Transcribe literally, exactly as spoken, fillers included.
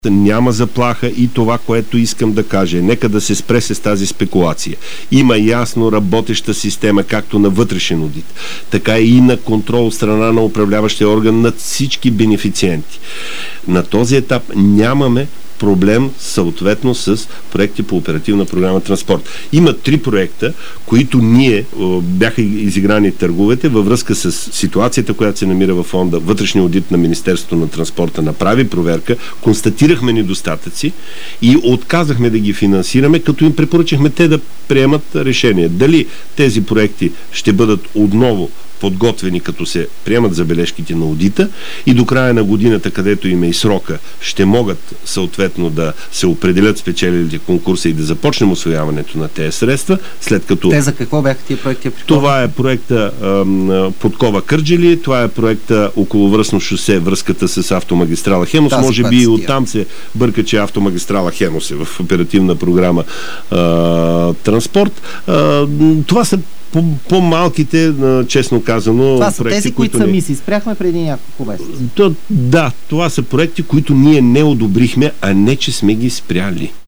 Няма заплаха и това, което искам да кажа е, нека да се спре с тази спекулация. Има ясно работеща система, както на вътрешен одит, така и на контрол от страна на управляващия орган над всички бенефициенти. На този етап нямаме проблем съответно с проекти по оперативна програма Транспорт. Има три проекта, които ние бяха изиграни търговете във връзка с ситуацията, която се намира във фонда. Вътрешния одит на Министерството на транспорта направи проверка, констатирахме недостатъци и отказахме да ги финансираме, като им препоръчахме те да приемат решение. Дали тези проекти ще бъдат отново подготвени, като се приемат забележките на одита и до края на годината, където им е и срока, ще могат съответно да се определят спечелилите конкурса и да започнем усвояването на тези средства, след като... Те за какво бяха тия проекти? Това е проекта ам, Подкова Кърджали, това е проекта Околовръстно шосе, връзката с автомагистрала Хемус. Тази, може би и оттам се бърка, че автомагистрала Хемус е в оперативна програма а, Транспорт. А, това са по-малките, честно казано, това са проекти, тези, които не... сами си спряхме преди няколко месеца. Да, това са проекти, които ние не одобрихме, а не че сме ги спряли.